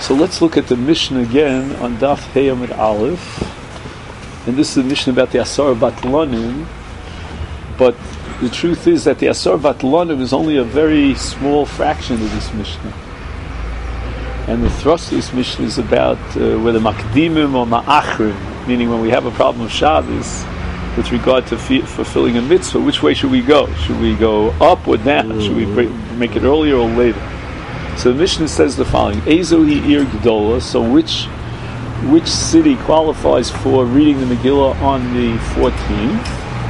So let's look at the Mishnah again on Daf Hey Amud Aleph. And this is the Mishnah about the Asar Batlonim. But the truth is that the Asar Batlonim is only a very small fraction of this Mishnah. And the thrust of this Mishnah is about whether Makdimim or Ma'achrim, meaning when we have a problem of Shabbos with regard to fulfilling a mitzvah, which way should we go? Should we go up or down? Should we make it earlier or later? So the Mishnah says the following: Ezo hi ir gedola. So which city qualifies for reading the Megillah on the 14th?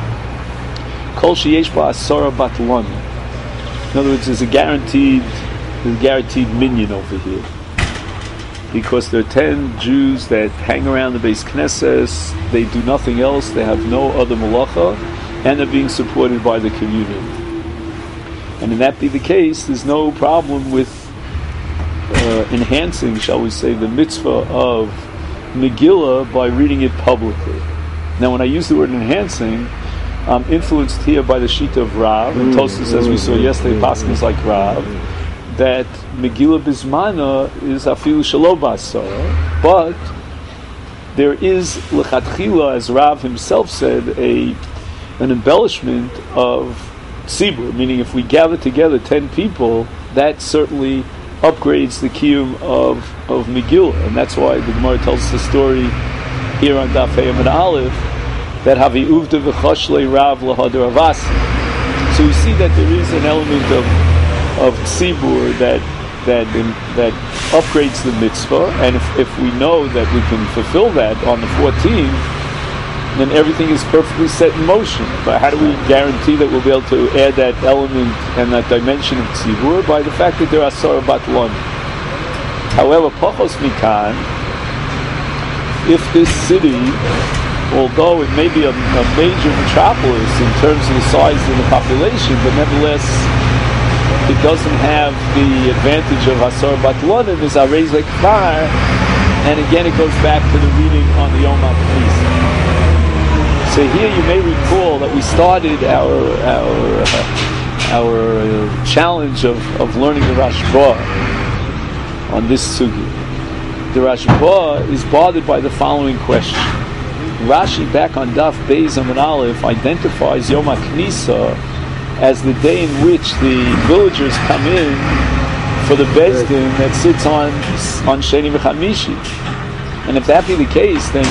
Kol sheyesh ba asara batlonim. In other words, there's a guaranteed minyan over here, because there are 10 Jews that hang around the Beis Knesset. They do nothing else. They have no other malacha, and they're being supported by the community. And if that be the case, there's no problem with enhancing, shall we say, the mitzvah of Megillah by reading it publicly. Now, when I use the word enhancing, I'm influenced here by the Shita of Rav, and Tosfos, as we saw yesterday, paskins like Rav, that Megillah Bismana is afilu shelo b'asara, but there is lechatchila, as Rav himself said, an embellishment of tzibur, meaning if we gather together 10 people, that certainly upgrades the kiyum of Megillah, and that's why the Gemara tells us the story here on Daf Hey Amud Aleph that Havi Uvda v'choshlei Rav lahadar avasi. So we see that there is an element of tzibur that upgrades the mitzvah, and if we know that we can fulfill that on the 14th, then everything is perfectly set in motion. But how do we guarantee that we'll be able to add that element and that dimension of tzibur? By the fact that there are asara batlon. However, pachos mikan, if this city, although it may be a major metropolis in terms of the size of the population, but nevertheless it doesn't have the advantage of asara batlonim, is arez lekfar, and again it goes back to the reading on the Yom HaKnesset. So here you may recall that we started our challenge of learning the Rashba on this sugi. The Rashba is bothered by the following question. Rashi, back on Daf Beis Amud Aleph, identifies Yom HaKnisa as the day in which the villagers come in for the Beis Din that sits on Sheni v'Chamishi. And if that be the case, then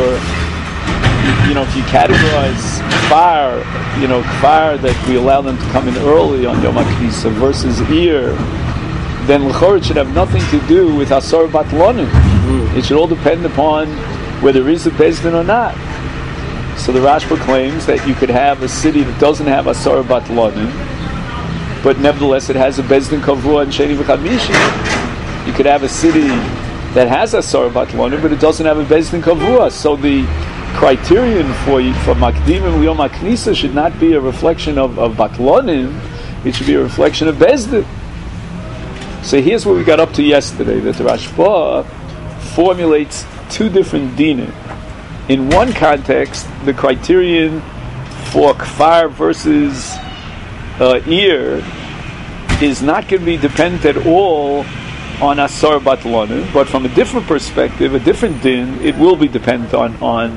if you categorize kfar, kfar that we allow them to come in early on Yom HaKnisa versus Ir, then l'chor it should have nothing to do with asar batlonim. It should all depend upon whether there is a Beis Din or not. So the Rashba claims that you could have a city that doesn't have asar batlonim, but nevertheless it has a Beis Din kavua and Sheni v'Chamishi. You could have a city that has asar batlonim, but it doesn't have a Beis Din kavua. So the criterion for Makdimim Yom HaKnisa should not be a reflection of Batlonim, it should be a reflection of Beis Din. So here's what we got up to yesterday, that the Rashba formulates two different dinim. In one context, the criterion for Kfar versus Ir is not going to be dependent at all on Asar Batlonim, but from a different perspective, a different din, it will be dependent on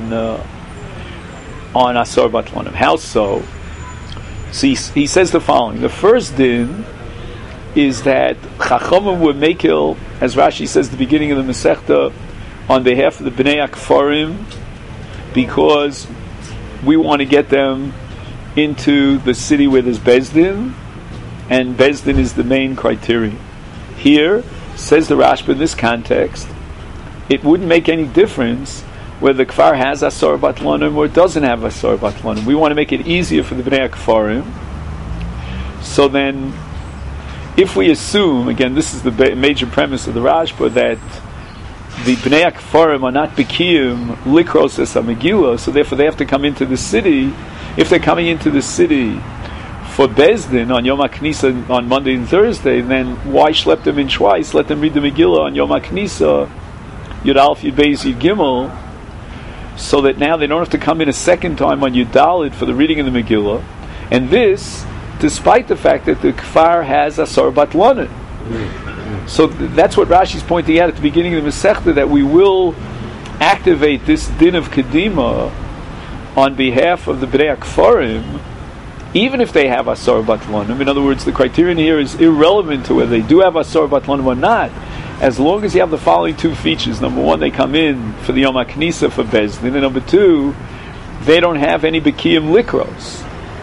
Asar Batlonim. How so? So he says the following: the first din is that Chachamim were mekil, as Rashi says at the beginning of the Masechta, on behalf of the Bnei Akfarim, because we want to get them into the city where there's Beis Din, and Beis Din is the main criterion. Here, says the Rashba, in this context, it wouldn't make any difference whether the Kfar has Asar Batlonim or it doesn't have Asar Batlonim. We want to make it easier for the Bnei Akfarim. So then, if we assume, again, this is the major premise of the Rashba, that the Bnei Akfarim are not B'kiyim Likros Es HaMegillah, so therefore they have to come into the city. If they're coming into the city for Beis Din on Yom HaKnisa on Monday and Thursday, then why schlep them in twice? Let them read the Megillah on Yom HaKnisa, Yud Aleph, Yud Beis, Yud Gimel, so that now they don't have to come in a second time on Yud Dalet for the reading of the Megillah. And this, despite the fact that the Kfar has Asar Batlonim. So that's what Rashi's pointing out at the beginning of the Masechta, that we will activate this din of Kedima on behalf of the Bnei Akfarim, even if they have Asar Batlanim. In other words, the criterion here is irrelevant to whether they do have Asar Batlanim or not, as long as you have the following two features. Number one, they come in for the Yom HaKnisa for Bezdin, and number two, they don't have any Bekiyim Likros.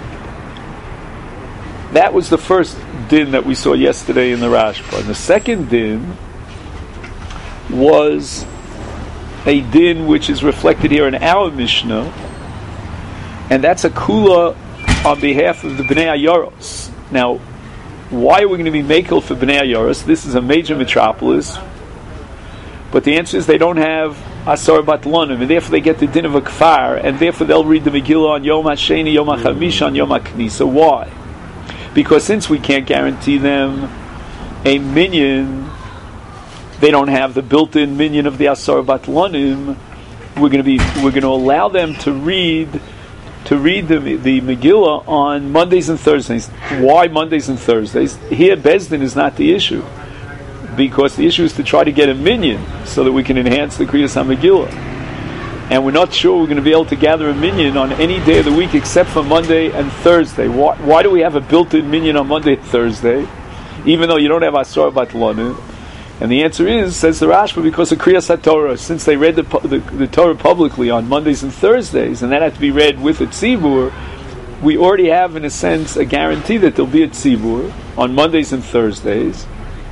That was the first din that we saw yesterday in the Rashba. And the second din was a din which is reflected here in our Mishnah, and that's a kula on behalf of the Bnei Ayoros. Now, why are we going to be makel for Bnei Ayoros? This is a major metropolis, but the answer is they don't have Asar Batlanim, and therefore they get the din of a kfar, and therefore they'll read the Megillah on Yom HaSheni, Yom HaChamish, on Yom HaKnisa. Why? Because since we can't guarantee them a minyan, they don't have the built-in minyan of the Asar Batlanim. We're going to allow them to read the Megillah on Mondays and Thursdays. Why Mondays and Thursdays? Here, Bezdin is not the issue, because the issue is to try to get a minyan so that we can enhance the Kriyas HaMegillah. And we're not sure we're going to be able to gather a minyan on any day of the week except for Monday and Thursday. Why do we have a built-in minyan on Monday and Thursday, even though you don't have Asar Batlanim? And the answer is, says the Rashba, because of Kriyas HaTorah. Since they read the Torah publicly on Mondays and Thursdays, and that had to be read with a tzibur, we already have, in a sense, a guarantee that there'll be a tzibur on Mondays and Thursdays.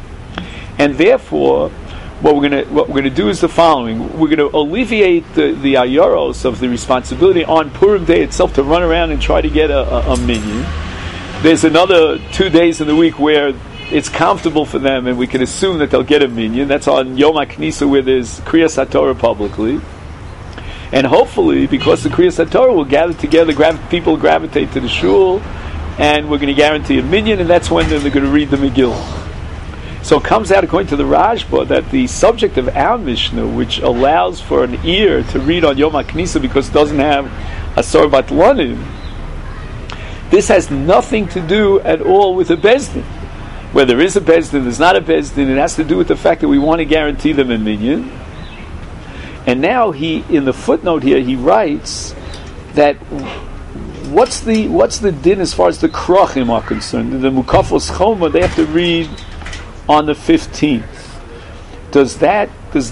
And therefore, what we're going to do is the following: we're going to alleviate the ayoros of the responsibility on Purim Day itself to run around and try to get a minyan. There's another 2 days in the week where it's comfortable for them, and we can assume that they'll get a minyan. That's on Yom HaKnisa, where there's Kriyas HaTorah publicly. And hopefully, because the Kriyas HaTorah will gather together, people gravitate to the shul, and we're going to guarantee a minyan, and that's when they're going to read the Megillah. So it comes out, according to the Rashba, that the subject of our Mishnah, which allows for an ear to read on Yom HaKnisa because it doesn't have Asar Batlanim, this has nothing to do at all with a Bezdin. Where there is a Bezdin, there's not a Bezdin, it has to do with the fact that we want to guarantee them a minyan. And now in the footnote here, he writes that what's the din as far as the Krochim are concerned? The Mukafos Choma, they have to read on the 15th. Does that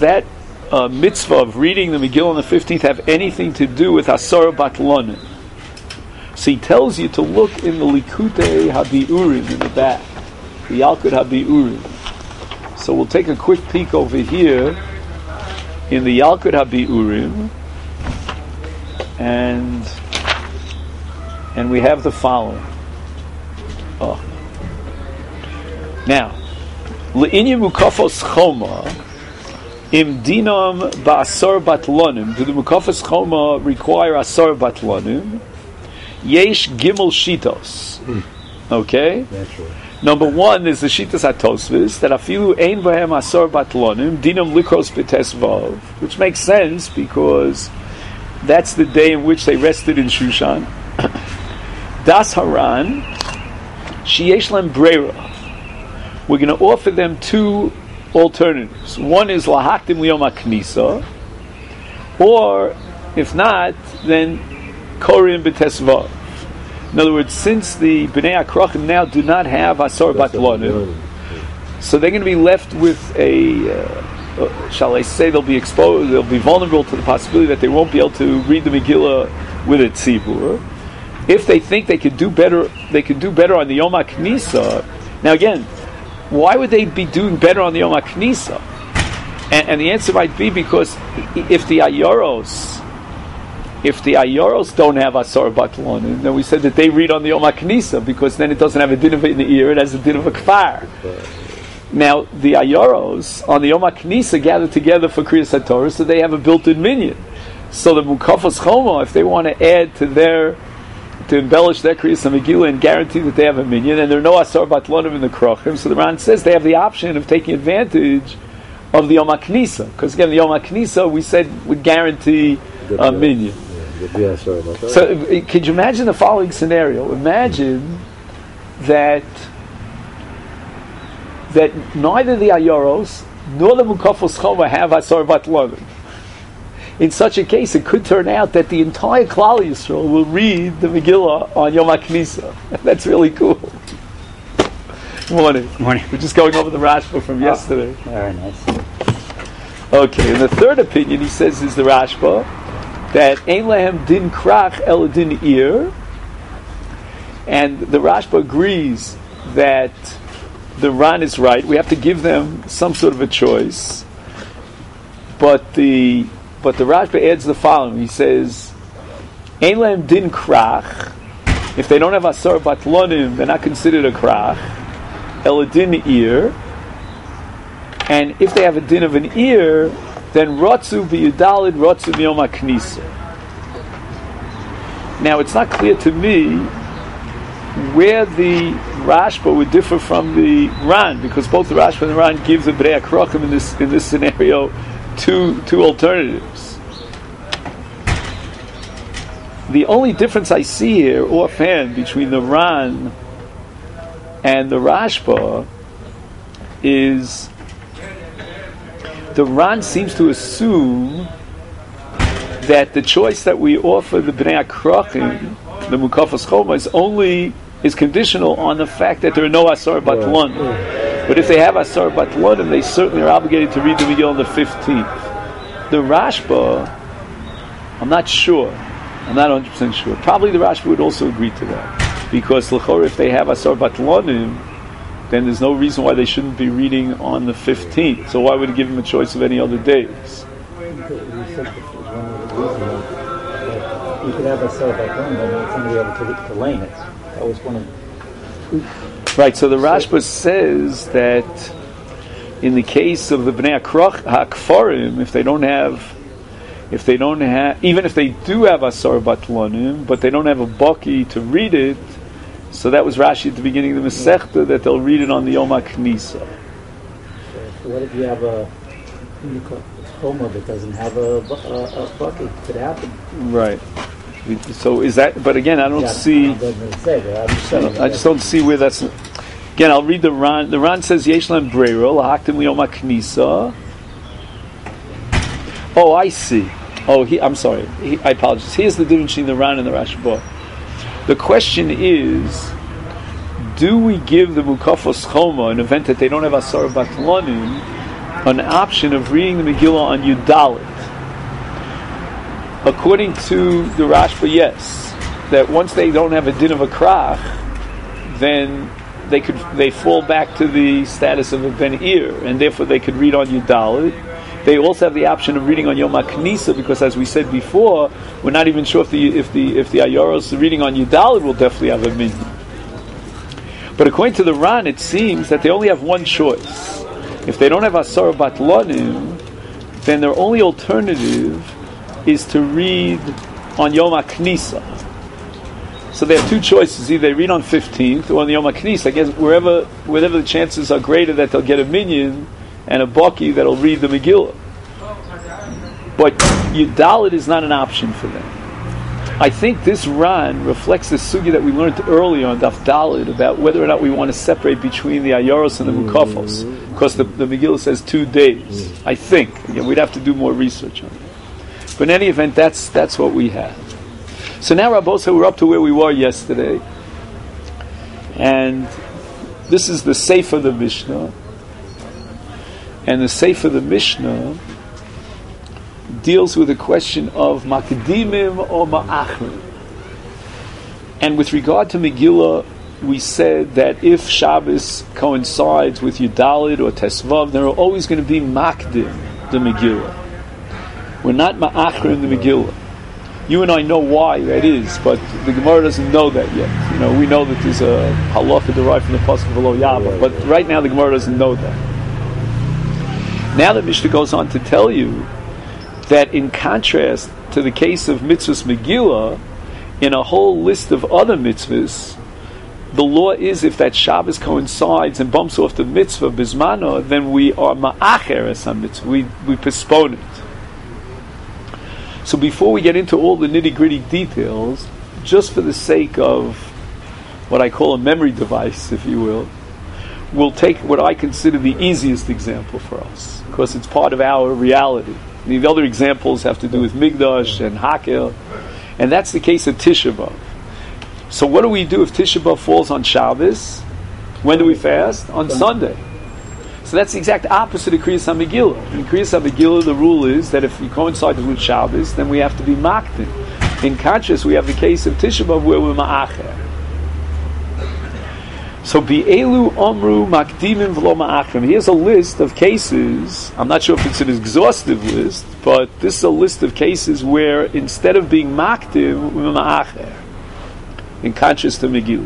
mitzvah of reading the Megillah on the 15th have anything to do with Asar Batlanim? So he tells you to look in the Likutei HaBiurim in the back, the Yalkut HaBiurim. So we'll take a quick peek over here in the Yalkut HaBiurim, and we have the following. Now, Le'inya Mukafos Choma im dinam ba'asar batlanim. Do the Mukafos Choma require asar batlanim? Yesh gimel shitos. Okay? Naturally. Number one is the shitas hatosvis that afilu ein b'hem asar batlanim dinam likros b'tesvav, which makes sense because that's the day in which they rested in Shushan. Das Haran sheyesh lem breira. We're going to offer them two alternatives. One is lahaktim liyom haknisa, or if not, then korim b'tesvav. In other words, since the Bnei Akrachim now do not have Asar Batlanim, so they're going to be left with shall I say, they'll be exposed, they'll be vulnerable to the possibility that they won't be able to read the Megillah with a tzibur. If they think they could do better on the Yom HaKnisa. Now again, why would they be doing better on the Yom HaKnisa? And the answer might be because if the Ayoros don't have Asar Batlanim, then we said that they read on the Yom HaKnisa, because then it doesn't have a din of it in the ear, it has a din of a kfar. Now, the Ayoros on the Yom HaKnisa gather together for Kriyas HaTorah, so they have a built-in minyan. So the Mukafos Choma, if they want to add to embellish their Kriyas HaMegillah and guarantee that they have a minyan, and there are no Asar Batlanim in the Krochim, so the Ran says they have the option of taking advantage of the Yom HaKnisa, because again, the Yom HaKnisa we said would guarantee a minyan. So could you imagine the following scenario? Imagine that that neither the Ayoros nor the Mukafos Choma have Asar Batlonim. In such a case, it could turn out that the entire Klal Yisrael will read the Megillah on Yom HaKnisa. That's really cool. Morning. Morning. We're just going over the Rashba from yesterday. Very nice. Okay, and the third opinion, he says, is the Rashba, that Ein Lehem Din Krach El Din Ir, and the Rashba agrees that the Ran is right. We have to give them some sort of a choice. But the Rashba adds the following. He says, Ein Lehem Din Krach, if they don't have Asar Batlonim, they're not considered a Krach. El Din Ir, and if they have a din of an ear, then Rotzu b'Yudalid, Rotzu b'Yom HaKnisa. Now, it's not clear to me where the Rashba would differ from the Ran, because both the Rashba and the Ran give the Bnei HaKrochim in this scenario two alternatives. The only difference I see here, offhand, between the Ran and the Rashba is the Ran seems to assume that the choice that we offer the Bnei HaKrochim, the Mukafos Choma, is conditional on the fact that there are no Asar Batlonim. But if they have Asar Batlonim, they certainly are obligated to read the Megillah on the 15th. The Rashba, I'm not sure. I'm not 100% sure. Probably the Rashba would also agree to that. Because l'chor, if they have Asar Batlonim, then there's no reason why they shouldn't be reading on the 15th. So why would he give them a choice of any other days? You could have Asar Batlonim, but not somebody able to lane it. That was one of. Right. So the Rashba says that in the case of the Bnei HaKfarim, if they don't have, even if they do have Asar Batlonim, but they don't have a Baki to read it, so that was Rashi at the beginning of the Masechta, that they'll read it on the Yom HaKnisa. So what if you have a Choma that doesn't have a Baki? Could happen. Right. So is that? But again, I don't see. I just don't see where that's. Again, I'll read the Ran. The Ran says Yesh Lem Breiro Lahaktim Liyom HaKnisa. Oh, I see. Oh, I'm sorry. I apologize. Here's the difference between the Ran and the Rashba. The question is, do we give the Mukafos Choma, an event that they don't have Asar Batlonim, an option of reading the Megillah on Yudalit? According to the Rashba, yes. That once they don't have a din of a krach, then they fall back to the status of a ben ir, and therefore they could read on Yudalit. They also have the option of reading on Yom HaKnisa, because as we said before, we're not even sure if the Ayoros reading on Yudalit will definitely have a minyan. But according to the Ran, it seems that they only have one choice. If they don't have Asar Batlonim, then their only alternative is to read on Yom HaKnisa. So they have two choices: either they read on 15th or on the Yom HaKnisa. I guess wherever the chances are greater that they'll get a minyan and a Baki that'll read the Megillah. But Yudalit is not an option for them. I think this Ran reflects the sugi that we learned earlier on Daf Dalit about whether or not we want to separate between the Ayoros and the Mukafos, because the Megillah says 2 days. I think. Again, we'd have to do more research on it. But in any event, that's what we have. So now, Rabbosa, we're up to where we were yesterday. And this is the Seif of the Mishnah. And the Seif of the Mishnah deals with the question of Makdimim or Ma'achrim. And with regard to Megillah, we said that if Shabbos coincides with Yudalid or Tesvav, there are always going to be Makdim, the Megillah. We're not Ma'achrim the Megillah. You and I know why that is, but the Gemara doesn't know that yet. We know that there's a halacha derived from the pasuk V'lo Yaba, but right now the Gemara doesn't know that. Now the Mishnah goes on to tell you that in contrast to the case of mitzvahs Megillah, in a whole list of other mitzvahs, the law is if that Shabbos coincides and bumps off the mitzvah bismana, then we are ma'acher as a mitzvah. We postpone it. So before we get into all the nitty-gritty details, just for the sake of what I call a memory device, if you will, we'll take what I consider the easiest example for us, because it's part of our reality. The other examples have to do with Migdash and Hakel, and that's the case of Tisha B'Av. So what do we do if Tisha B'Av falls on Shabbos? When do we fast? On Sunday. So that's the exact opposite of Kriyas HaMegillah. In Kriyas HaMegillah, the rule is that if we coincide with Shabbos, then we have to be Maktin. In contrast, we have the case of Tisha B'Av where we're Ma'acher. So Bi'elu Omru Makdimim V'lo Ma'achrim. Here's a list of cases. I'm not sure if it's an exhaustive list, but this is a list of cases where instead of being Makdim, we're Ma'acher. In contrast to Megillah.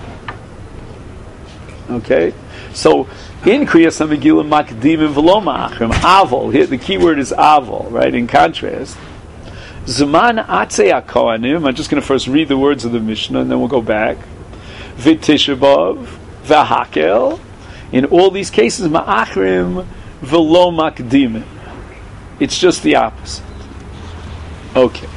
Okay? So in Kriyas HaMegillah, Makdimim V'lo Ma'achrim. Avol. Here the key word is Avol, right? In contrast. Zman Atzei HaKohanim. I'm just going to first read the words of the Mishnah and then we'll go back. V'Tisha B'Av, v'Hakel. In all these cases, ma'achrim v'lo makdimim. It's just the opposite. Okay.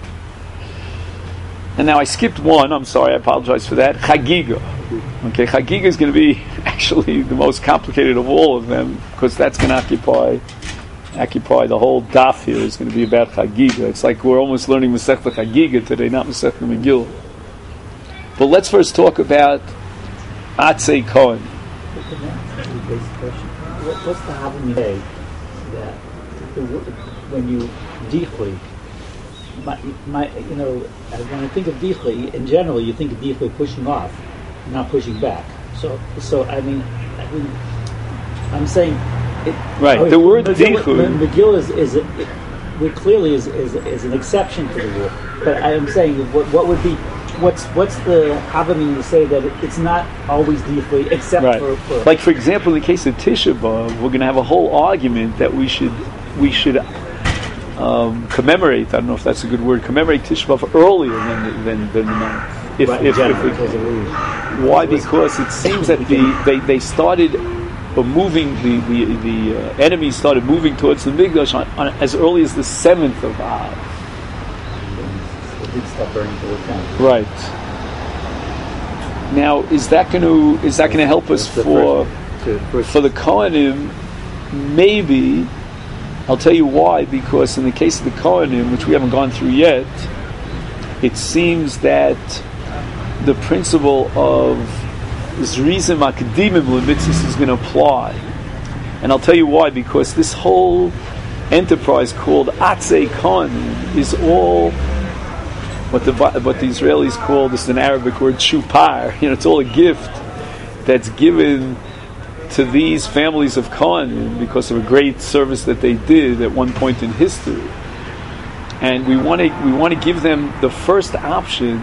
And now I skipped one. I'm sorry. I apologize for that. Chagiga. Okay, Chagiga is going to be actually the most complicated of all of them, because that's going to occupy the whole daf here. Is going to be about Chagiga. It's like we're almost learning Masechta Chagiga today, not Masechta Megillah. But let's first talk about Atzei Kohen. What's the happening today that when you dichli, when I think of dichli, in general, you think of dichli pushing off, not pushing back. So I'm saying, right. The word dichli, Megillah is clearly is an exception to the rule. But I'm saying, what would be? What's the happening to say that it's not always deeply except right. for like for example in the case of Tisha B'Av, we're going to have a whole argument that we should commemorate. I don't know if that's a good word. Commemorate Tisha B'Av earlier than the month. Why? Because it seems that they started moving the enemies started moving towards the Mikdash on as early as the 7th of Av. Right. Now, is that going to help us for the Kohanim? Maybe. I'll tell you why. Because in the case of the Kohanim, which we haven't gone through yet, it seems that the principle of Zrizim Akadimim Lemitzis is going to apply, and I'll tell you why. Because this whole enterprise called Atzei Kohanim is all what the Israelis call, this is an Arabic word, shupar. It's all a gift that's given to these families of Kohanim because of a great service that they did at one point in history. And we want to give them the first option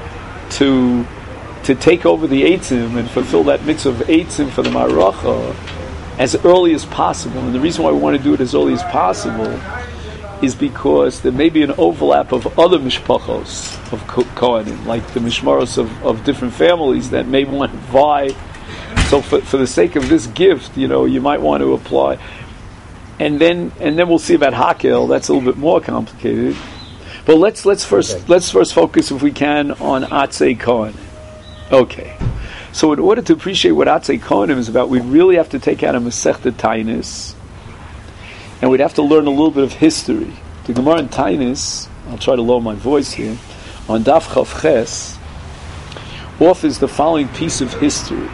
to take over the Eitzim and fulfill that mitzvah of Eitzim for the Maracha as early as possible. And the reason why we want to do it as early as possible is because there may be an overlap of other mishpachos of Kohanim, like the mishmaros of different families that may want to vie. So for the sake of this gift, you might want to apply. And then we'll see about Hakel. That's a little bit more complicated. But let's first focus, if we can, on Atzei Kohanim. Okay. So in order to appreciate what Atzei Kohanim is about, we really have to take out a Masechta Tainis, and we'd have to learn a little bit of history. The Gemara in Tainis, I'll try to lower my voice here, on Daf Chav Ches, offers the following piece of history.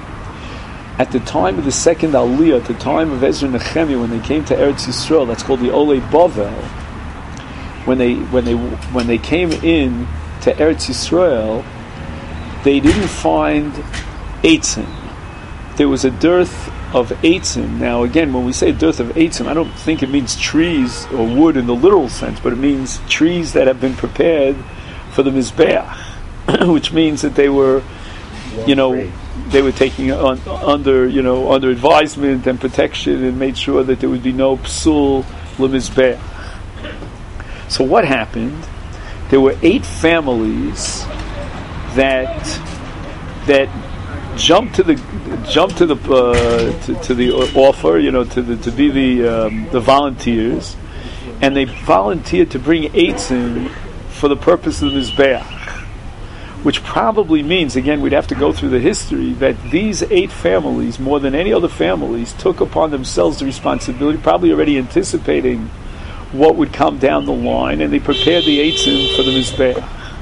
At the time of the second Aliyah, at the time of Ezra and Nehemiah, when they came to Eretz Yisrael, that's called the Olei Bavel. When they came in to Eretz Yisrael, they didn't find Eitzim. There was a dearth of Eitzim. Now, again, when we say dearth of Eitzim, I don't think it means trees or wood in the literal sense, but it means trees that have been prepared for the Mizbeach, which means that they were, they were taking under advisement and protection and made sure that there would be no psul lemizbeach. So what happened? There were 8 families that jumped to the offer, to be the volunteers, and they volunteered to bring eitzim for the purpose of the mizbeach. which probably means, again, we'd have to go through the history, that these 8 families, more than any other families, took upon themselves the responsibility, probably already anticipating what would come down the line, and they prepared the eitzim for the Mizbeach.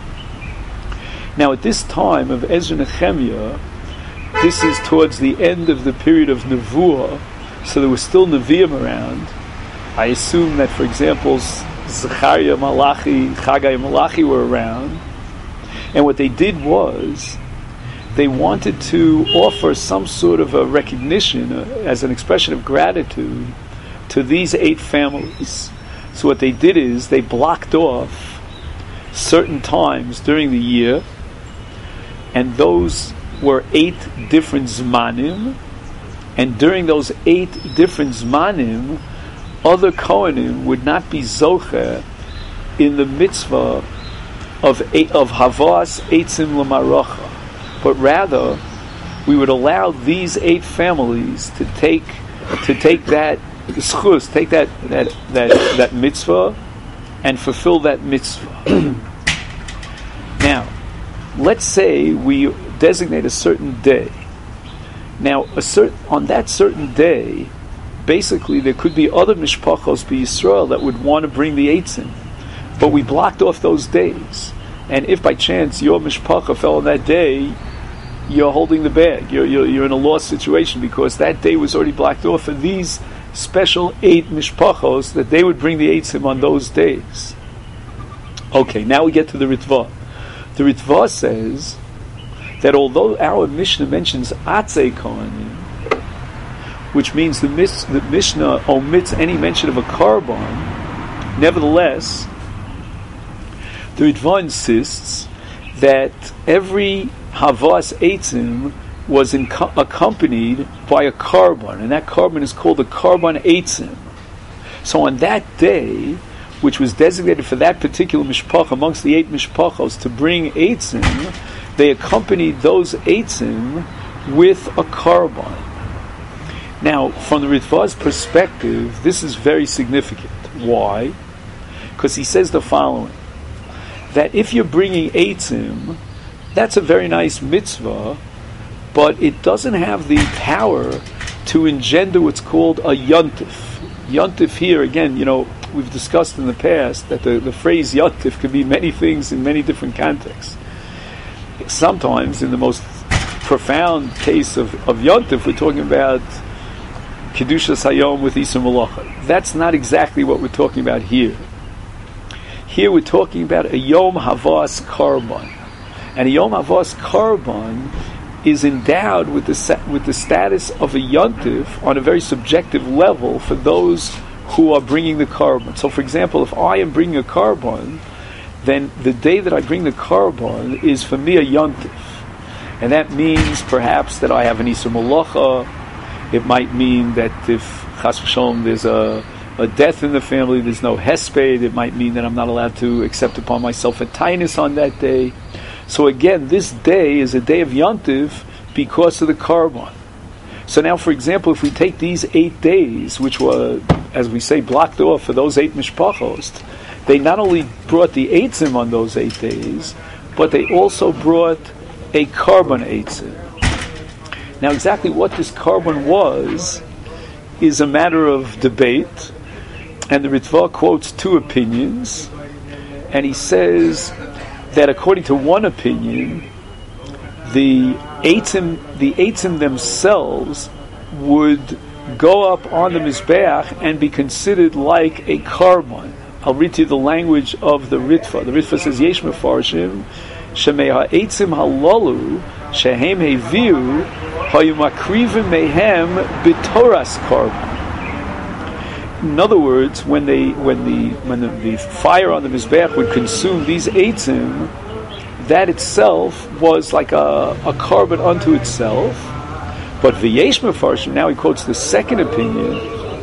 Now, at this time of Ezra Nehemiah, this is towards the end of the period of Nevuah, so there was still Nevi'im around. I assume that, for example, Zechariah, Malachi, Chagai, and Malachi were around. And what they did was, they wanted to offer some sort of a recognition, as an expression of gratitude, to these 8 families. So what they did is, they blocked off certain times during the year, and those were 8 different Zmanim, and during those 8 different Zmanim, other Kohanim would not be Zocher in the mitzvah of Havas Eitzim L'Marocha, but rather we would allow these 8 families to take that schus, take that mitzvah and fulfill that mitzvah. Now, let's say we designate a certain day. Now, on that certain day, basically there could be other mishpachos b'Yisrael that would want to bring the eitzim, but we blocked off those days. And if by chance your mishpacha fell on that day, you're holding the bag. You're in a lost situation, because that day was already blocked off for these special 8 mishpachos that they would bring the eitzim on those days. Okay, now we get to the Ritva. The Ritva says that although our Mishnah mentions Atzei Kohanim, which means the Mishnah omits any mention of a carbon, nevertheless, the Ritva insists that every Havas Eitzim was accompanied by a carbon, and that carbon is called the carbon Eitzim. So on that day, which was designated for that particular mishpach amongst the 8 mishpachos to bring Eitzim, they accompanied those Eitzim with a carbon. Now, from the Ritva's perspective, this is very significant. Why? Because he says the following, that if you're bringing Eitzim, that's a very nice mitzvah, but it doesn't have the power to engender what's called a yontif. Yontif here, again, we've discussed in the past that the phrase yontif could be many things in many different contexts. Sometimes, in the most profound case of yontif, we're talking about Kedushas Hayom with Isur Malacha. That's not exactly what we're talking about here. Here we're talking about a Yom Havas Karban. And a Yom Havas Karban is endowed with the status of a yontif on a very subjective level for those who are bringing the carbon. So, for example, if I am bringing a carbon, then the day that I bring the carbon is for me a yontif, and that means perhaps that I have an Isur Malacha. It might mean that if Chas v'Shalom there's a death in the family, there's no hesped. It might mean that I'm not allowed to accept upon myself a tainus on that day. So again, this day is a day of yontif because of the carbon. So now, for example, if we take these 8 days, which were, as we say, blocked off for those 8 mishpachos, they not only brought the eitzim on those 8 days, but they also brought a carbon eitzim. Now, exactly what this carbon was is a matter of debate, and the Ritva quotes 2 opinions, and he says that according to one opinion, the eitzim themselves would go up on the Mizbeach and be considered like a carbon. I'll read to you the language of the Ritva. The Ritva says, Yesh mefarshim, shemei ha'eitzim halalu, shehem heviu, hayu makrivim mehem b'toras carbon. In other words, when the fire on the Mizbeach would consume these eitzim, that itself was like a carbon unto itself. But v'yesh mefarshim, now he quotes the second opinion,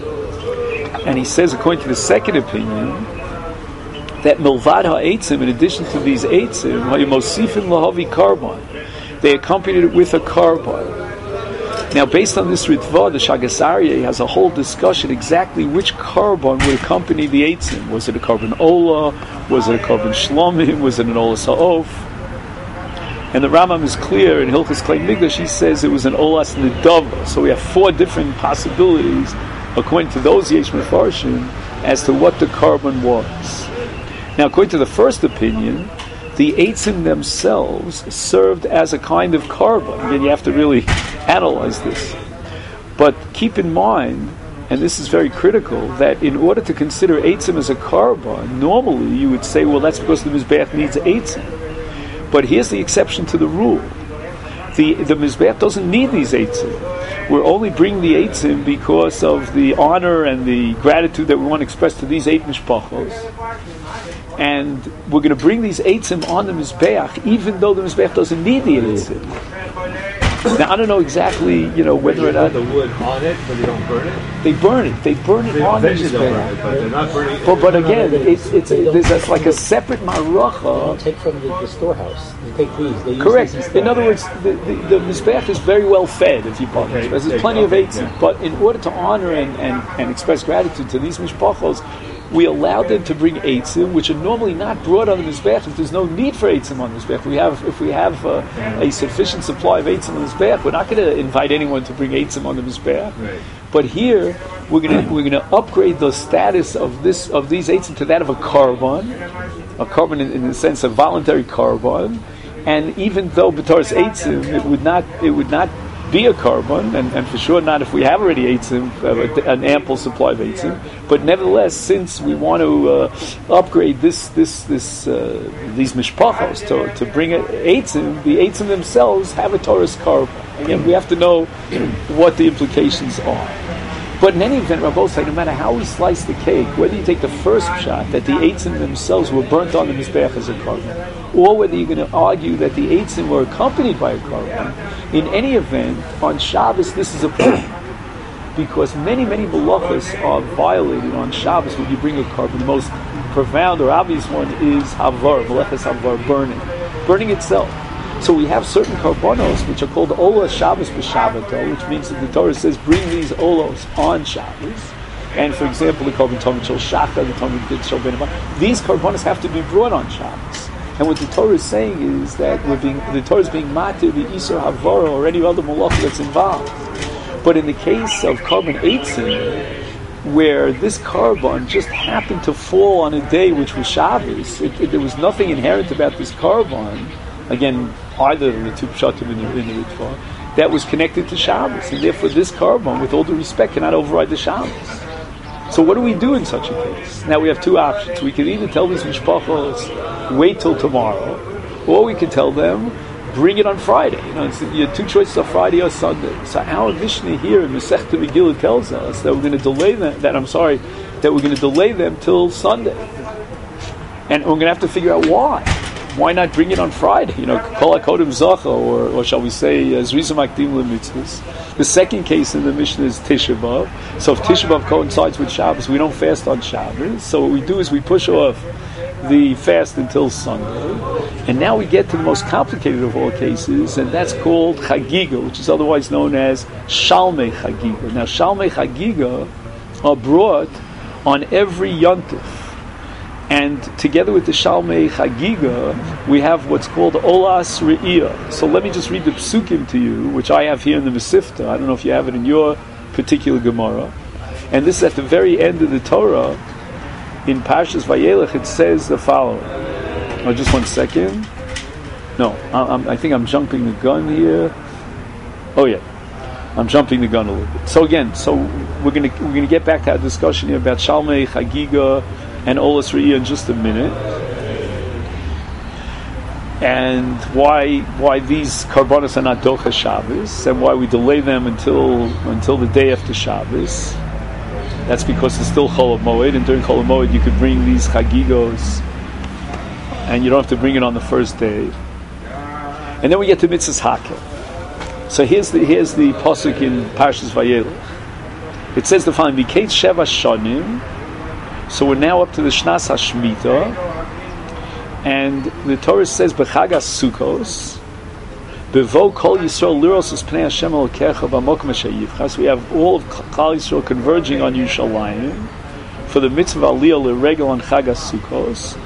and he says, according to the second opinion, that milvad ha'eitzim, in addition to these eitzim, ha'yimosifim lahavi carbon, they accompanied it with a carbon. Now, based on this Ritva, the Shagas Aryeh has a whole discussion exactly which carbon would accompany the eitzim. Was it a carbon ola? Was it a carbon shlomim? Was it an ola sa'of? And the Rambam is clear in Hilchos Klei Mikdash. He says it was an Olas Nedava. So we have 4 different possibilities, according to those Yesh Mefarshim, as to what the carbon was. Now, according to the first opinion, the eitzim themselves served as a kind of carbon. Again, you have to really analyze this. But keep in mind, and this is very critical, that in order to consider eitzim as a carbon, normally you would say, well, that's because the Mizbeach needs eitzim. But here's the exception to the rule. The Mizbeach doesn't need these eitzim. We're only bringing the eitzim because of the honor and the gratitude that we want to express to these 8 mishpachos. And we're going to bring these eitzim on the Mizbeach, even though the Mizbeach doesn't need the eitzim. Now, I don't know exactly, whether or not... They put the wood on it, but they don't burn it? They burn it. They burn it on the Mizbeach. But they're not burning it. But again, there's like a separate maracha. They don't take from the storehouse. They take these. They use Correct. these In other words, the Mizbeach is very well fed, if you pardon. There's plenty of eitzim. Yeah. But in order to honor and express gratitude to these mishpachos, we allow them to bring eitzim, which are normally not brought on the Mizbeach if there's no need for eitzim on the Mizbeach. If we have a sufficient supply of eitzim on the Mizbeach, we're not going to invite anyone to bring eitzim on the Mizbeach. Right. But here, we're going to upgrade the status of these eitzim to that of a carbon in the sense of voluntary carbon. And even though b'taras eitzim, it would not be a carbon, and for sure not if we have already eitzim, an ample supply of eitzim. But nevertheless, since we want to upgrade these mishpachos to bring eitzim, the eitzim themselves have a Torah's carbon. Again, we have to know what the implications are. But in any event, Rabbi say, no matter how we slice the cake, whether you take the first shot that the eitzim themselves were burnt on the Mizbeach as a carbon, or whether you're going to argue that the eitzim were accompanied by a carbon, in any event, on Shabbos this is a problem. Because many malachos are violated on Shabbos when you bring a carbon. The most profound or obvious one is havar, malachos havar, burning itself. So we have certain karbonos which are called olah Shabbos b'Shabbato, which means that the Torah says bring these olos on Shabbos. And for example, the carbon Talmud Shel Shachar, the Talmud Shel Ben Abba, these karbonos have to be brought on Shabbos. And what the Torah is saying is that the Torah is being matir the Isur Havara or any other malach that's involved. But in the case of carbon eitzim, where this carbon just happened to fall on a day which was Shabbos, there was nothing inherent about this carbon. Again, either of the 2 pshatim in the Ritva, that was connected to Shabbos, and therefore this carbon, with all due respect, cannot override the Shabbos. So what do we do in such a case? Now we have 2 options. We can either tell these mishpachos, wait till tomorrow, or we can tell them, bring it on Friday. You have 2 choices of Friday or Sunday. So our Mishnah here in Masechta Megillah tells us that we're going to delay them. That we're going to delay them till Sunday, and we're going to have to figure out why. Why not bring it on Friday? Kol HaKodim Zacha, or shall we say, Zriza Makdim LeMitzvos. The second case in the Mishnah is Tisha B'Av. So if Tisha B'Av coincides with Shabbos, we don't fast on Shabbos. So what we do is we push off the fast until Sunday. And now we get to the most complicated of all cases, and that's called Chagiga, which is otherwise known as Shalmei Chagiga. Now Shalmei Chagiga are brought on every Yontif. And together with the Shalmei Chagiga, we have what's called Olas Re'iyah. So let me just read the Psukim to you, which I have here in the Mesifta. I don't know if you have it in your particular Gemara. And this is at the very end of the Torah. In Parshas Vayelech, it says the following. Oh, just 1 second. No, I think I'm jumping the gun here. Oh yeah, I'm jumping the gun a little bit. So again, we're gonna get back to our discussion here about Shalmei Chagiga and Olas Re'iyah in just a minute, and why these karbonos are not Docha Shabbos, and why we delay them until the day after Shabbos. That's because it's still Chol HaMoed, and during Chol HaMoed you could bring these Chagigos, and you don't have to bring it on the first day. And then we get to Mitzvahs Hakel. So here's the pasuk in Parshas Vayelech. It says the following: V'keit Sheva Shonim. So we're now up to the Shnas HaShmita, and the Torah says B'Chag HaSukkos Bevo Kol Yisrael Liros Es Pnei Hashem Elokecha B'Mokom Asher Yivchas. We have all of Klal Yisrael converging on Yerushalayim for the mitzvah Aliyah L'Regel on Chag HaSukkos.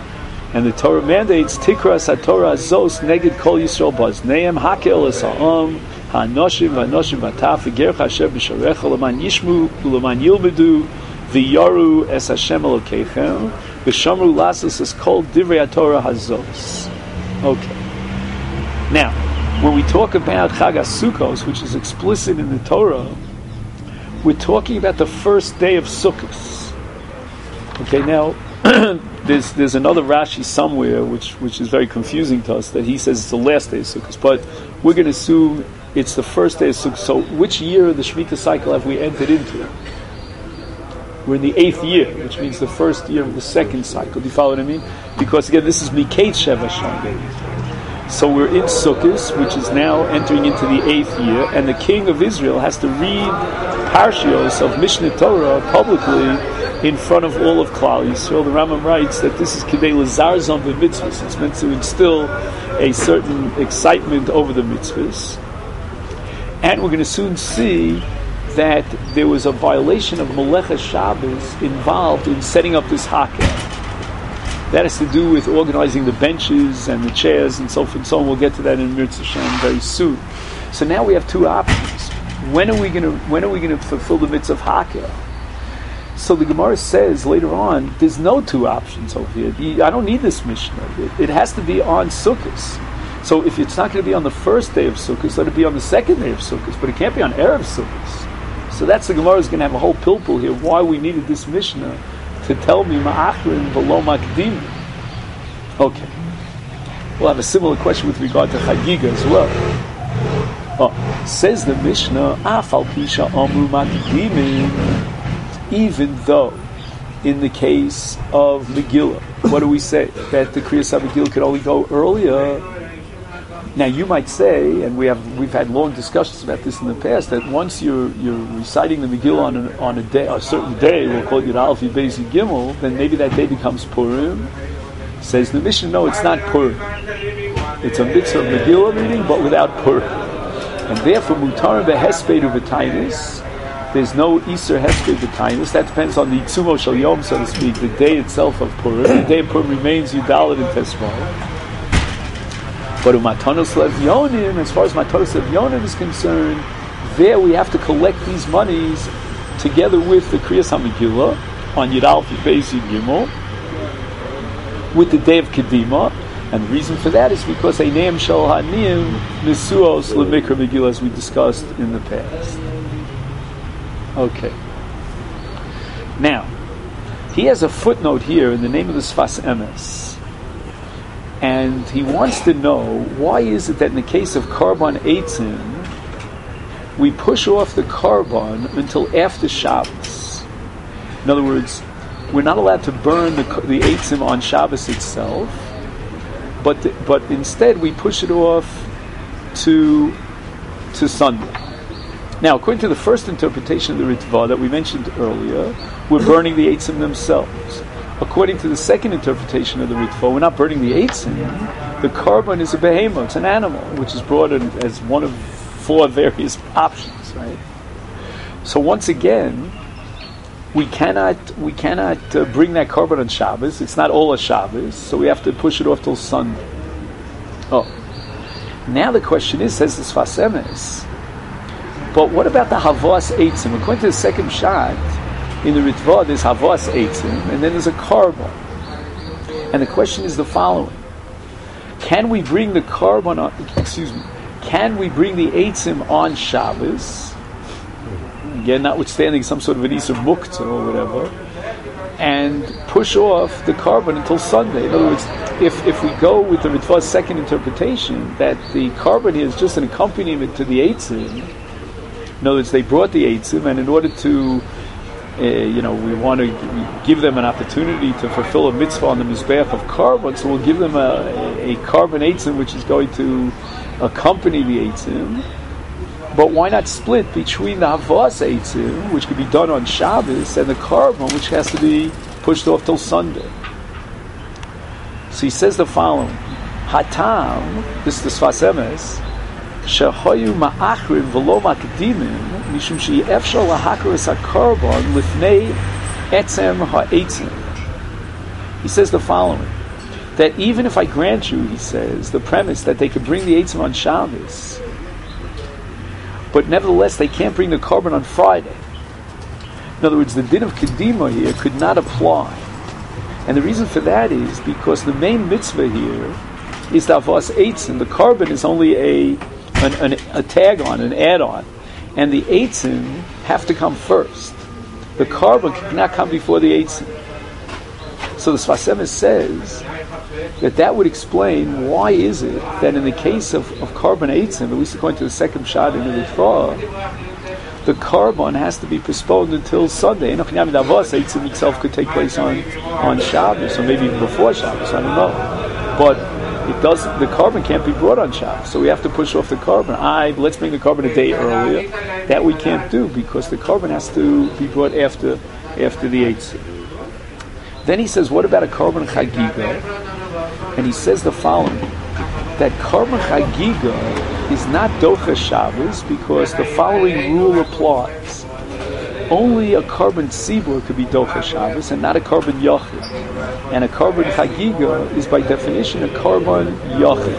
And the Torah mandates Tikras HaTorah Azos Neged Kol Yisrael Bazneim Hakel Es Ha'am Ha'anoshim V'anoshim V'ataf V'gerch Hashem B'sharecha L'man Yishmu L'man Yilmedu V'yaru Es Hashem Elokeichem V'shamru Lasos Es Kol Divrei HaTorah Hazos. Okay. Now, when we talk about Chag HaSukkos, which is explicit in the Torah, we're talking about the first day of Sukkos. Okay, now there's another Rashi somewhere which is very confusing to us, that he says it's the last day of Sukkot, but we're going to assume it's the first day of Sukkot. So which year of the Shemitah cycle have we entered into? We're in the 8th year, which means the first year of the second cycle. Do you follow what I mean? Because again, this is Miketz Sheva Shana. So we're in Sukkot, which is now entering into the 8th year, and the king of Israel has to read Parshios of Mishneh Torah publicly in front of all of Klal Yisrael. The Rambam writes that this is Kidei L'zarzon v'mitzvahs. It's meant to instill a certain excitement over the mitzvahs. And we're going to soon see that there was a violation of Meleches Shabbos involved in setting up this Hakel. That has to do with organizing the benches and the chairs and so forth and so on. We'll get to that in Mirz Hashem very soon. So now we have two options. When are we going to fulfill the mitzvah of Hakel? So the Gemara says later on, there's no two options over here. I don't need this Mishnah. It has to be on Sukkot. So if it's not going to be on the first day of Sukkot, let it be on the second day of Sukkot. But it can't be on Erev Sukkot. So that's the Gemara is going to have a whole pilpul here. Why we needed this Mishnah to tell me ma'achrin v'lo makdim. Okay. We'll have a similar question with regard to Chagiga as well. Says the Mishnah, Afal Pisha Amru Makdimin, even though in the case of Megillah, what do we say? That the Kriyas HaMegillah could only go earlier. Now you might say, and we've had long discussions about this in the past, that once you're reciting the Megillah on a day, a certain day, we'll call it Yud Aleph Yud Beis Yud Gimel, then maybe that day becomes Purim. Says the Mishnah, no, it's not Purim. It's a mitzvah of Megillah reading, but without Purim. And therefore, Mutar v'Hesped u'V'Tainis, there's no Iser Hesped v'Tainis. That depends on the Tzumo Shel Yom, so to speak, the day itself of Purim. The day of Purim remains Yudalit and Tesvav. But Matanos Levyonim, as far as Matanos Levyonim is concerned, there we have to collect these monies together with the Kriyas HaMegillah on Yud Aleph Yud Beis Yud Gimel with the day of Kedima, and the reason for that is because Eineim Shel Haniyim Nisuos L'Mikra Megillah, as we discussed in the past. Okay. Now, he has a footnote here in the name of the Sfas Emes. And he wants to know, why is it that in the case of Karban Eitzim, we push off the Karban until after Shabbos? In other words, we're not allowed to burn the Eitzim on Shabbos itself, but instead we push it off to Sunday. Now, according to the first interpretation of the Ritva that we mentioned earlier, we're burning the Eitzim themselves. According to the second interpretation of the Ritva, we're not burning the Eitzim. The Karban is a behemoth, it's an animal, which is brought in as one of 4 various options, right? So once again, we cannot bring that Karban on Shabbos. It's not all a Shabbos, so we have to push it off till Sunday. Now the question is, says the Sfas Emes, but what about the Havas Eitzim? According to the second shot, in the Ritva, there's Havas Eitzim, and then there's a Karban. And the question is the following: can we bring the Karban on? Can we bring the Eitzim on Shabbos? Again, notwithstanding some sort of an Isur Muktzah or whatever, and push off the Karban until Sunday. In other words, if we go with the Ritva's second interpretation, that the Karban here is just an accompaniment to the Eitzim. In other words, they brought the Eitzim, and in order to we want to give them an opportunity to fulfill a mitzvah on the Mizbeach of Karban, so we'll give them a Karban Eitzim which is going to accompany the Eitzim. But why not split between the Havas Eitzim, which could be done on Shabbos, and the Karban, which has to be pushed off till Sunday? So he says the following: Hatam, this is the Sfas Emes, Shehoyu ma'achrin v'lo makdimin, mishum she'efshar lahakaris hakarban lifnei etzem ha'eitzim. He says the following: that even if I grant you, he says, the premise that they could bring the Eitzim on Shabbos, but nevertheless they can't bring the carbon on Friday. In other words, the din of Kedima here could not apply. And the reason for that is because the main mitzvah here is the Avos Eitzim. The carbon is only a tag on, an add-on. And the Eitzim have to come first. The carbon cannot come before the Eitzim. So the Sfas Emes says that would explain why is it that in the case of carbon Eitzim, at least according to the second shot in the Ritva, the carbon has to be postponed until Sunday. And the Avos Eitzim itself could take place on Shabbos, or maybe even before Shabbos, I don't know. But it doesn't. The carbon can't be brought on Shabbos, so we have to push off the carbon. Let's bring the carbon a day earlier. That we can't do because the carbon has to be brought after the Eitzim. Then he says, what about a carbon Chagiga? And he says the following, that carbon Chagiga is not Docha Shabbos because the following rule applies. Only a carbon Tzibur could be Docha Shabbos and not a carbon Yachid. And a carbon Chagiga is by definition a carbon Yachid.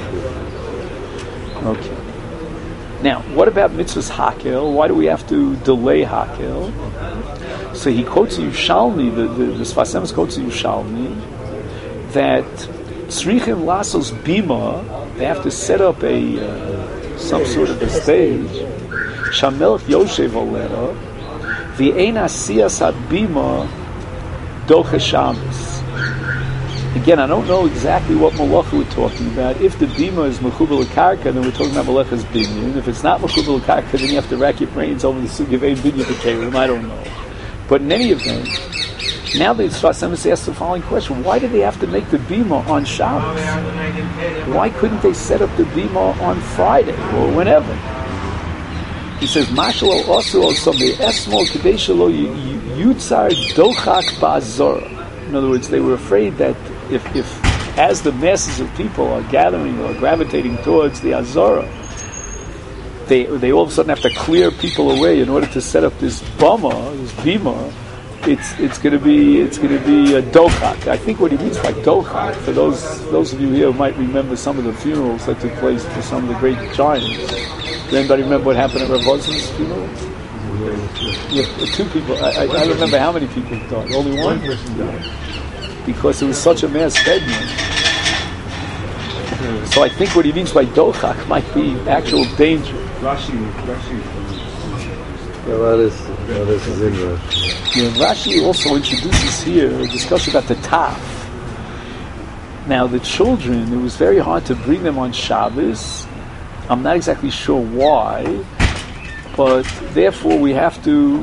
Okay. Now, what about mitzvahs Hakel? Why do we have to delay Hakel? So he quotes Yerushalmi, the Sfas Emes quotes Yerushalmi, that Tzrichim Lasos Bima, they have to set up some sort of a stage. Shamelch Yoshev Olera, V'ein Asiyas HaBima Docha Shabbos. Again, I don't know exactly what Malacha we're talking about. If the Bima is Mechubel Karka, then we're talking about Malacha's Binyan. If it's not Mechubel Karka, then you have to rack your brains over the Sugi of Ein Binyan B'Kerim. I don't know. But in any event, now the Sfas Emes asks the following question: why did they have to make the Bima on Shabbos? Why couldn't they set up the Bima on Friday or whenever? He says, "Mashal also somebody esmol kadeshalo yutzar dochak ba'azora." In other words, they were afraid that if as the masses of people are gathering or gravitating towards the Azora, they all of a sudden have to clear people away in order to set up this bima. It's going to be a dochak. I think what he means by dochak, for those of you here who might remember some of the funerals that took place for some of the great giants. Does anybody remember what happened at Rav Wosn's funeral? Yeah, 2 people. I don't remember how many people died. Only one person died because it was such a mass headman. So I think what he means by dochak might be actual danger. Rashi. What is in Rashi? Yeah, Rashi also introduces here a discussion about the taf. Now the children, it was very hard to bring them on Shabbos. I'm not exactly sure why, but therefore we have to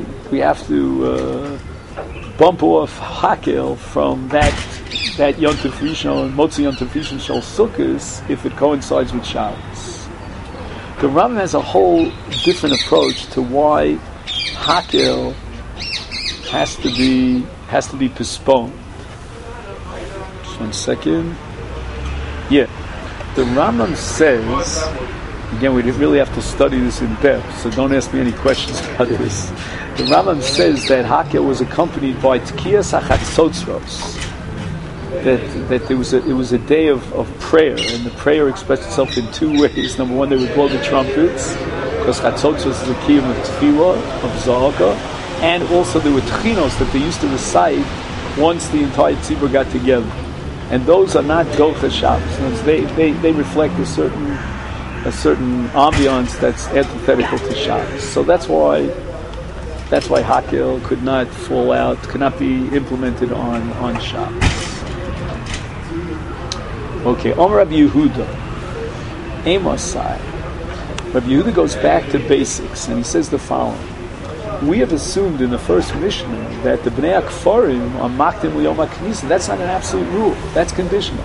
bump off Hakel from that Yom Tov Rishon, Motzi Yom Tov Rishon Shel Sukkos if it coincides with Shabbos. The Rambam has a whole different approach to why Hakel has to be postponed. Just 1 second. Yeah, the Rambam says. Again, we didn't really have to study this in depth, so don't ask me any questions about this. The Rambam says that Hakel was accompanied by Tkiyas HaChatzotzros. That it was a day of prayer, and the prayer expressed itself in 2 ways. Number one, they would blow the trumpets, because Chatzotzros is the key of Tefillah, of Zahaka, and also there were Tchinos that they used to recite once the entire Tzibur got together. And those are not Docha Shabbos. They reflect a certain ambiance that's antithetical to Shabbos. So that's why Hakel could not fall out, could not be implemented on Shabbos. Okay, Omer Rabbi Yehuda, Amosai. Rabbi Yehuda goes back to basics, and he says the following. We have assumed in the first Mishnah that the Bnei HaKfarim are makdim liyom HaKnisa. That's not an absolute rule. That's conditional.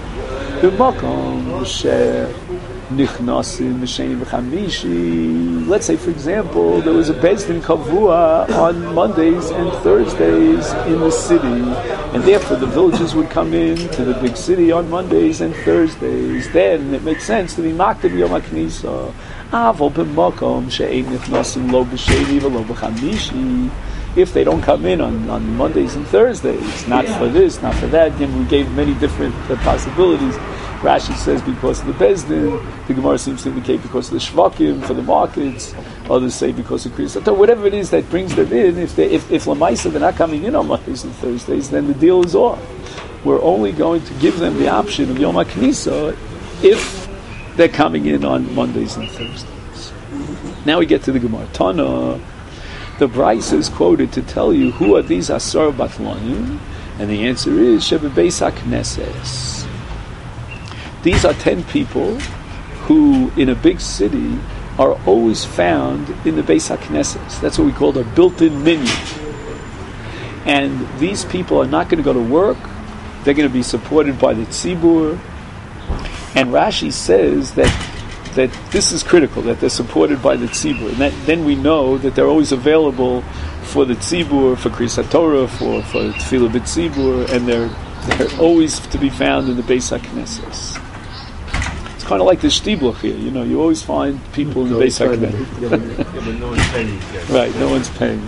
Let's say, for example, there was a Beis Din Kavua on Mondays and Thursdays in the city, and therefore the villagers would come in to the big city on Mondays and Thursdays. Then it makes sense to be makdim yom haknisa. if they don't come in on Mondays and Thursdays, not for this, not for that, then we gave many different possibilities. Rashi says because of the Bezdin, the Gemara seems to indicate because of the Shvakim, for the markets, others say because of Kriyas Torah. Whatever it is that brings them in, if Lamaisa they're not coming in on Mondays and Thursdays, then the deal is off. We're only going to give them the option of Yom HaKnisa if they're coming in on Mondays and Thursdays. Now we get to the Gemara. Tana, the Bryce is quoted to tell you who are these Asar Batlanim, and the answer is Sheba Beis HaKnesses. These are 10 people who, in a big city, are always found in the Beis HaKnesses. That's what we call a built-in minyan. And these people are not going to go to work. They're going to be supported by the tzibur. And Rashi says that this is critical, that they're supported by the tzibur. And then we know that they're always available for the tzibur, for Kriyas Torah, for Tefillah b'tzibur, and they're always to be found in the Beis HaKnesses. It's kind of like the Shtibluch here, you always find people in the Beis HaKnesses. But no one's paying yet. Right, no one's paying.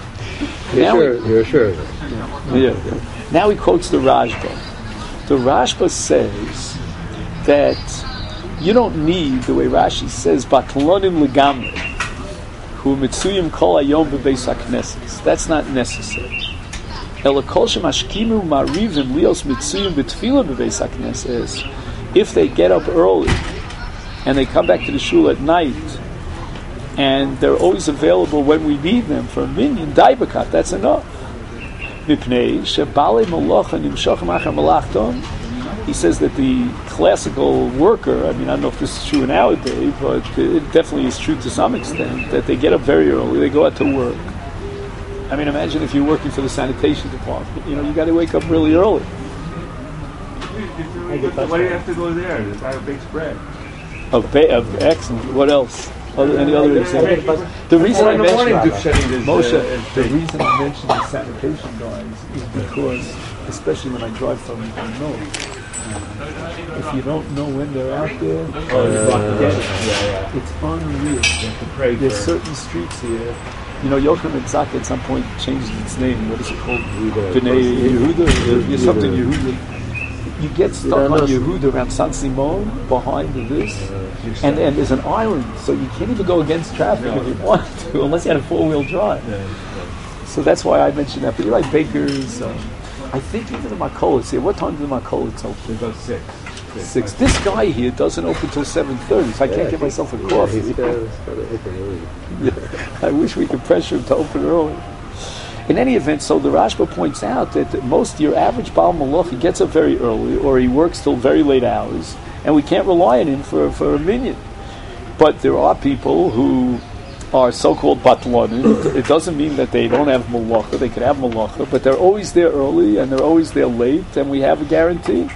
You're sure of it. Yeah. Now he quotes the Rashba. The Rashba says that you don't need, the way Rashi says, Batlonim legamri, who mitzuyim kol hayom bebeis haknesses. That's not necessary. Ela kol shemashkimu marivim lios mitzuyim betfilah bebeis haknesses. If they get up early and they come back to the shul at night, and they're always available when we need them for a minyan, daibakat, that's enough. Mipnei shebale malacha nimshachim achar malachton. He says that the classical worker, I don't know if this is true nowadays, but it definitely is true to some extent, that they get up very early, they go out to work. Imagine if you're working for the sanitation department, you got to wake up really early. Why do you have to go there? There's not a big spread. Excellent. What else? Any other examples? The reason I mentioned Moshe, the reason I mentioned the sanitation guys is because, especially when I drive from north, if you don't know when they're out there, it's unreal. There's certain streets here. Yochanan Tzaka at some point changed its name. What is it called? B'nai Yehuda. There's something Yehuda. You get stuck on Yehuda around San Simon behind this, and there's an island, so you can't even go against traffic if you want to, unless you had a 4-wheel drive. So that's why I mentioned that. But you're like Baker's. I think even the Makolis here. What time do the Makolis open? It goes 6. 6. This guy here doesn't open till 7:30, so I can't get myself a coffee. He's got to open early. I wish we could pressure him to open early. In any event, so the Rashba points out that your average Baal Malach, he gets up very early, or he works till very late hours, and we can't rely on him for a minyan. But there are people who are so-called Batlanim. It doesn't mean that they don't have Malacha. They could have Malacha, but they're always there early, and they're always there late, and we have a guarantee.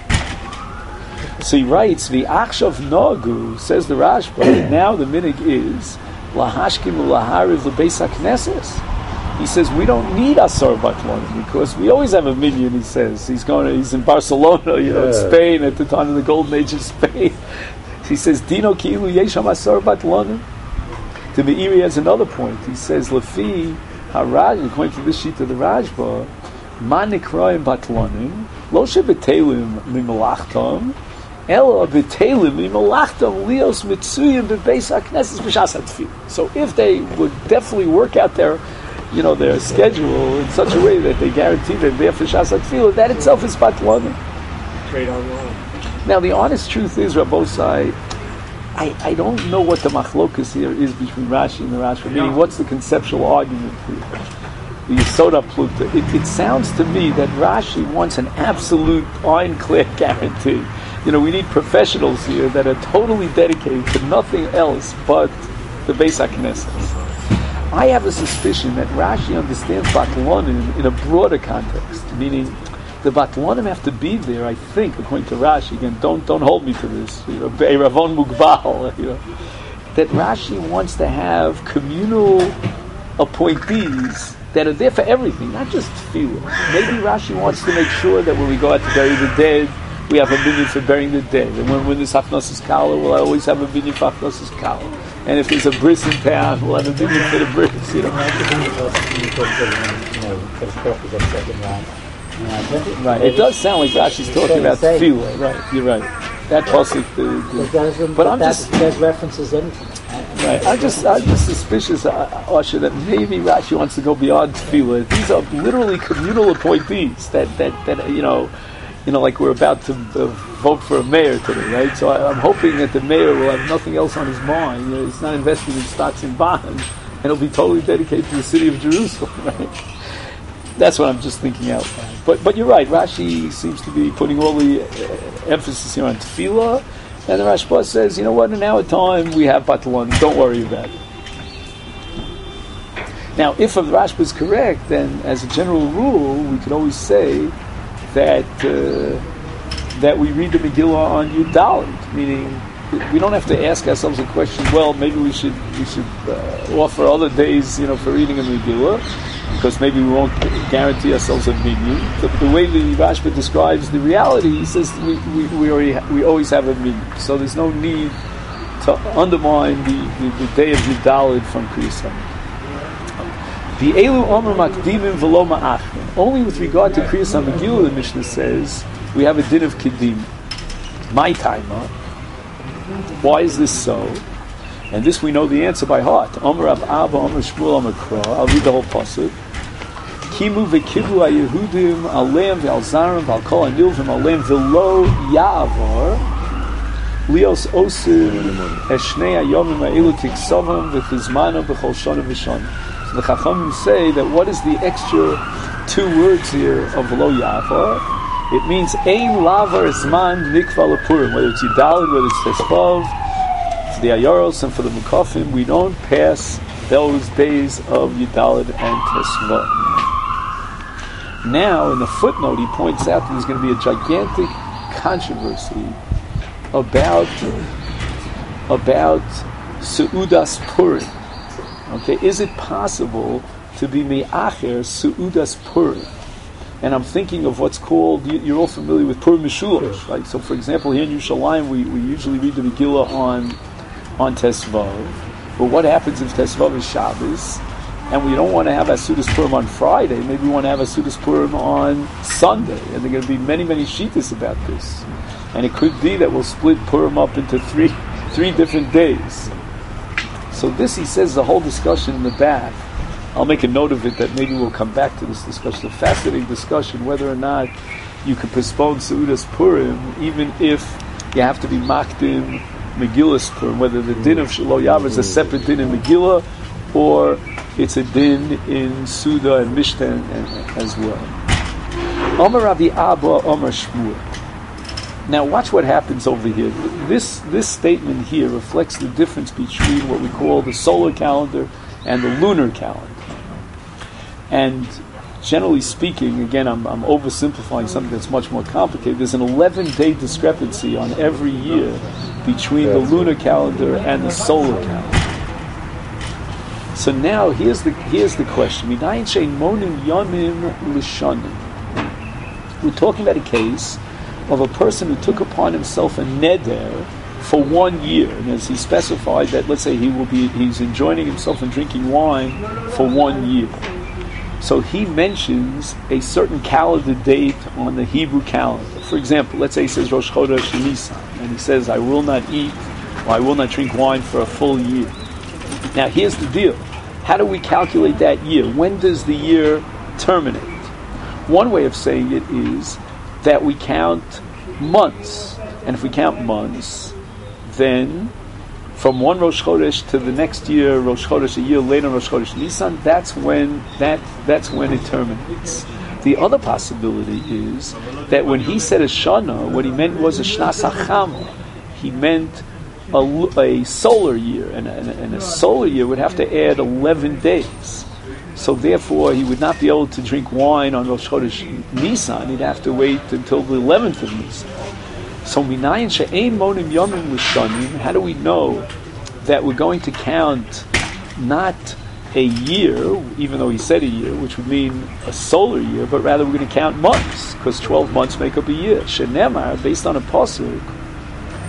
So he writes, V'achshav Nagu, says the Rashba, now the minig is, Lahashkim Lahariv L'beis HaKnesses. He says we don't need Asar Batlanim because we always have a minyan. He says he's in Barcelona, in Spain at the time of the golden age of Spain. He says Dino Kilu Yesham Asar Batlanim. The Meiri has another point. He says Lefi Haraj, according to this sheet of the Rashba, Man Nikraim Batlanim Lo Shebetelim Mimalachtam Ela Betelim Mimalachtam Lios Mitzuyim Bebeis HaKnesses B'Shas HaTefillah. So if they would definitely work out their schedule in such a way that they guarantee that they're for Shas HaTefillah, that itself is Batlanim. Trade online. Now, the honest truth is, Rabbosai, I don't know what the machlokas here is between Rashi and the Rashba. Meaning, what's the conceptual argument here? The Yisoda Pluta. It sounds to me that Rashi wants an absolute ironclad guarantee. We need professionals here that are totally dedicated to nothing else but the Beis HaKnesses. I have a suspicion that Rashi understands Batlanim in a broader context, meaning the Batlanim have to be there, I think, according to Rashi. Again, don't hold me to this. Be'eravon Mugbal, that Rashi wants to have communal appointees that are there for everything, not just tefillah. Maybe Rashi wants to make sure that when we go out to bury the dead, we have a minyan for burying the dead. And when this Hafnosas Kala, we'll always have a minyan for Hafnosas Kala. and if there's a bris in town, we'll have a big for the bris. You know. Right. It does sound like Rashi's talking about tefillah. Right. You're right. That pasuk. But I'm just. There's references in. Right. I'm just suspicious, Asher, that maybe Rashi wants to go beyond tefillah. These are literally communal appointees that like we're about to vote for a mayor today, right? So I'm hoping that the mayor will have nothing else on his mind. You know, he's not invested in stocks and bonds, and he'll be totally dedicated to the city of Jerusalem, right? That's what I'm just thinking out loud. But you're right. Rashi seems to be putting all the emphasis here on tefillah, and the Rashba says, you know what? In our time, we have Batalan. Don't worry about it. Now, if the Rashba is correct, then as a general rule, we could always say that we read the Megillah on Yud Dalet, meaning we don't have to ask ourselves a question. Well, maybe we should offer other days, for reading a Megillah, because maybe we won't guarantee ourselves a minyan. The way the Rashba describes the reality, he says we always have a minyan, so there's no need to undermine the day of Yud Dalet from Kriyas Hamid. The Elu Omer Makdimim V'lo Ma'achrim. Only with regard to Kriyas HaMegillah, the Mishnah says, we have a din of Kedim. My timer. Why is this so? And this we know the answer by heart. Omer Rav Abba, Omer Shmuel, Omer Kra. I'll read the whole pasuk. Kimu v'kivu ha'Yehudim aleim v'alzarim v'al kol ha'nilvim aleim v'lo ya'avar lios osir eshnei hayomim ha'elu tiksovam v'chizmanam b'chol shana v'shana. The Chachamim say that what is the extra two words here of lo ya'avar? It means ein lavar zman nikva lepurim. Whether it's Yudalid, whether it's Tesvav, for the Ayoros and for the Mukafim, we don't pass those days of Yudalid and Tesvav. Now, in the footnote, he points out that there's going to be a gigantic controversy about Seudas Purim. Okay, is it possible to be me'acher Seudas Purim? And I'm thinking of what's called, you're all familiar with Purim Mishulash, right? So, for example, here in Yerushalayim, we usually read the Megillah on Tesvav. But what happens if Tesvav is Shabbos, and we don't want to have a Seudas Purim on Friday, maybe we want to have a Seudas Purim on Sunday, and there are going to be many, many shittas about this. And it could be that we'll split Purim up into three different days. So this, he says, the whole discussion in the back, I'll make a note of it that maybe we'll come back to this discussion, a fascinating discussion, whether or not you can postpone Seudas Purim, even if you have to be Makdim Megillah Purim, whether the din of Shelo Yavar is a separate din in Megillah, or it's a din in Suda and Mishnah as well. Omer Rabbi Abba, Omer Shmuel. Now watch what happens over here. This statement here reflects the difference between what we call the solar calendar and the lunar calendar. And generally speaking, again, I'm oversimplifying something that's much more complicated. There's an 11-day discrepancy on every year between the lunar calendar and the solar calendar. So now here's the question. We're talking about a case of a person who took upon himself a neder for 1 year, and as he specified that, let's say he's enjoining himself and drinking wine for 1 year. So he mentions a certain calendar date on the Hebrew calendar. For example, let's say he says Rosh Chodesh Nisan, and he says, I will not eat or I will not drink wine for a full year. Now here's the deal. How do we calculate that year? When does the year terminate? One way of saying it is that we count months. And if we count months, then from one Rosh Chodesh to the next year, Rosh Chodesh, a year later, Rosh Chodesh Nisan, that's when it terminates. The other possibility is that when he said a Shana, what he meant was a Shnas HaChama. He meant a solar year, and a solar year would have to add 11 days. So therefore, he would not be able to drink wine on Rosh Chodesh Nisan. He'd have to wait until the 11th of Nisan. So minayin she'ein monim yomim l'shanim. How do we know that we're going to count not a year, even though he said a year, which would mean a solar year, but rather we're going to count months, because 12 months make up a year. Shenemar, based on a pasuk,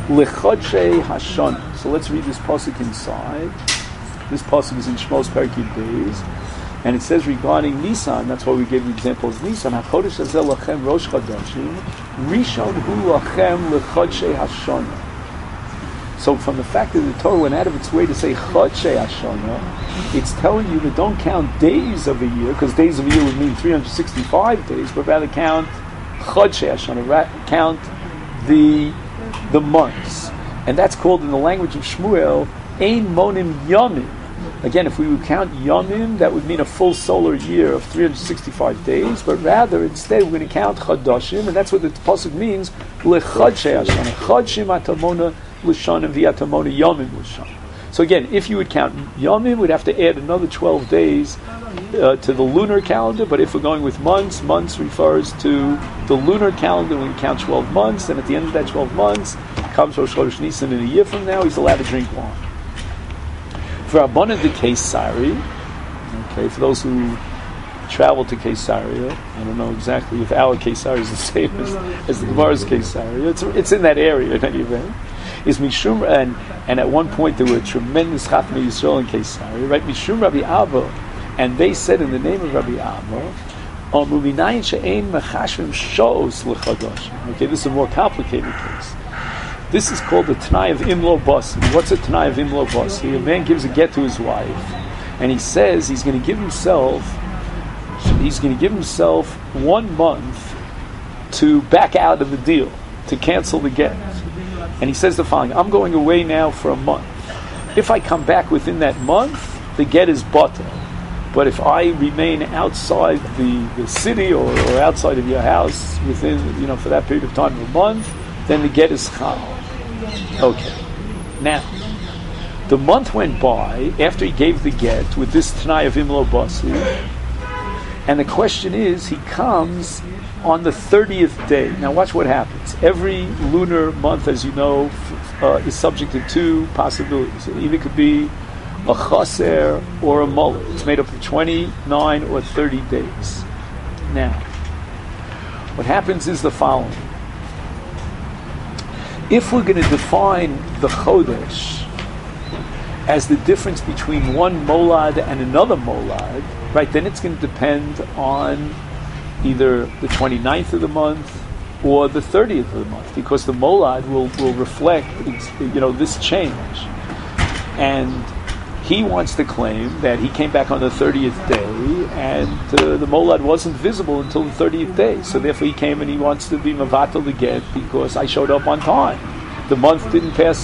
Lechodshei Hashana. So let's read this pasuk inside. This pasuk is in Shmos Perikid Beis, and it says regarding Nisan. That's why we gave the example of Nisan. HaChodesh Hazel Lachem Rosh Chodashim Rishon Hu Lachem Lechodshei Hashana. So from the fact that the Torah went out of its way to say Chodshei Hashana, it's telling you that don't count days of a year, because days of a year would mean 365 days, but rather count Chodshei Hashana, count the months. And that's called in the language of Shmuel, Ein Monim Yomim. Again, if we would count Yomim, that would mean a full solar year of 365 days, but rather, instead, we're going to count Chodashim, and that's what the pasuk means, Lechodshei Hashana, Chodshim Atamona L'Shana V'Atamona Yomim L'Shana. So again, if you would count Yomim, we'd have to add another 12 days to the lunar calendar, but if we're going with months, months refers to the lunar calendar. We count 12 months, and at the end of that 12 months, comes Rosh Chodesh Nisan, and a year from now, he's allowed to drink wine. For Rabbanan de Keisari, okay, for those who travel to Caesarea, I don't know exactly if our Caesarea is the same as the Gemara's Caesarea. It's in that area in any event. Is Mishum, and at one point there were tremendous Chachmei Yisrael in Caesarea, right? Mishum Rabbi Abba, and they said in the name of Rabbi Abba, okay, this is a more complicated case. This is called the Tanai of Imlo Basi. What's a Tanai of Imlo Basi? A man gives a get to his wife, and he says he's going to give himself 1 month to back out of the deal, to cancel the get. And he says the following: I'm going away now for a month. If I come back within that month, the get is bata. But if I remain outside the city or outside of your house within, for that period of time of a month, then the get is chal. Okay. Now, the month went by after he gave the get with this Tanai of Imlo Basi, and the question is, he comes on the 30th day. Now watch what happens. Every lunar month, as you know, is subject to 2 possibilities. It either could be a chaser or a mullah. It's made up of 29 or 30 days. Now, what happens is the following. If we're going to define the Chodesh as the difference between one molad and another molad, right, then it's going to depend on either the 29th of the month or the 30th of the month, because the molad will reflect, this change. And he wants to claim that he came back on the 30th day, and the molad wasn't visible until the 30th day. So therefore he came and he wants to be mavatal the get because I showed up on time. The month didn't pass.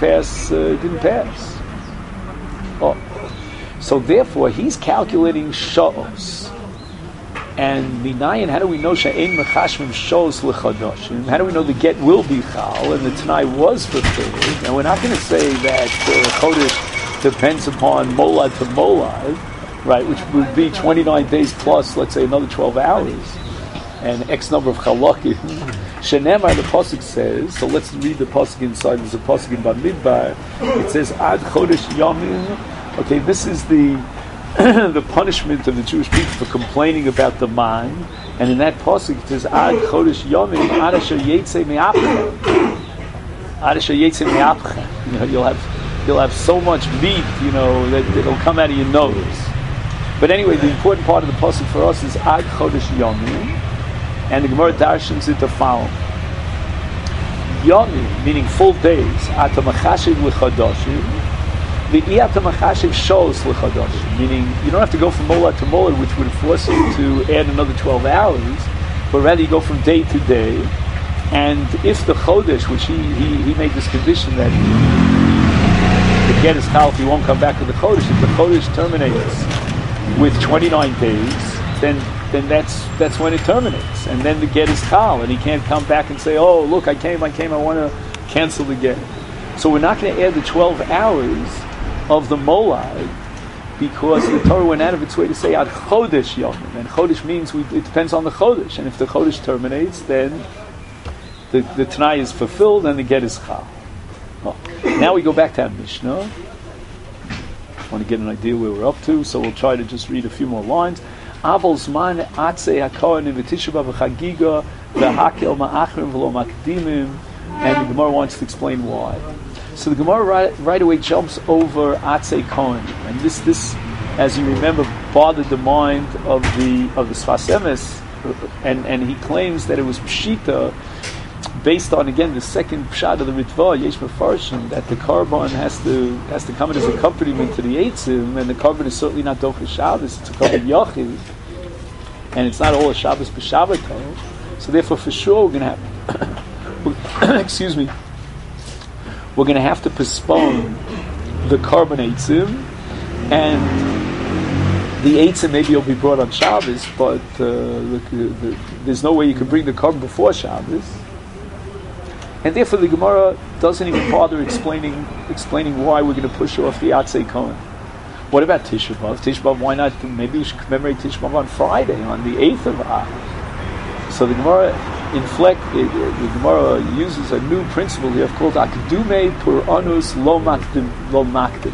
Oh. So therefore he's calculating sha'os. And minayin, how do we know she'ein mechashmim shos lechadoshim? How do we know the get will be chal and the Tanai was fulfilled? And we're not going to say that Chodesh depends upon molad to molad, right? Which would be 29 days plus, let's say, another 12 hours, and X number of chalakim. Shenemar, the pasuk says. So let's read the pasuk inside. There's a pasuk in Bamidbar. It says Ad Chodesh Yamim. Okay, this is the the punishment of the Jewish people for complaining about the man, and in that pasuk it says Ad Chodesh Yomim Ad Asher Yetze Me'apchem. Ad Asher Yetze Me'apchem. You'll have so much meat, that it'll come out of your nose. But anyway, the important part of the pasuk for us is Ad Chodesh Yomim, and the Gemara darshans it the following: Yomim, meaning full days, Ata Machashiv L'Chadoshim. The Iyata Machashiv shows l'chadosh, meaning you don't have to go from molad to molad, which would force you to add another 12 hours, but rather you go from day to day. And if the chodesh, which he made this condition that the get is chal if he won't come back to the chodesh, if the chodesh terminates with 29 days, then that's when it terminates, and then the get is chal, and he can't come back and say, oh look, I came, I want to cancel the get. So we're not going to add the 12 hours of the molad, because the Torah went out of its way to say ad chodesh yomim, and chodesh means it depends on the chodesh, and if the chodesh terminates, then the Tanai is fulfilled and the get is chal. Oh. Now we go back to our Mishnah. I want to get an idea where we're up to, so we'll try to just read a few more lines. Aval zman atzei hakohen v'tisha b'chagiga v'hakel ma'achrim v'lo makdimim and the Gemara wants to explain why. So the Gemara right away jumps over Atzei Kohen, and this, as you remember, bothered the mind of the Sfas Emes, and he claims that it was Pshita, based on again the second pshat of the Ritva, Yesh Mefarshim, that the carbon has to come in as accompaniment to the Eitzim, and the carbon is certainly not Dochas Shabbos, it's a carbon Yachid, and it's not all a Shabbos b'Shabbaton. So therefore, for sure, we're going to have, excuse me, we're going to have to postpone the carbon Eitzim, and the Eitzim maybe will be brought on Shabbos, but there's no way you can bring the carbon before Shabbos. And therefore the Gemara doesn't even bother explaining why we're going to push off the Atzei Kohen. What about Tisha B'Av? Tisha B'Av, why not? Maybe we should commemorate Tisha B'Av on Friday, on the 8th of Av. So the Gemara the Gemara uses a new principle here called Akdume Pur Anus Lo Makdim.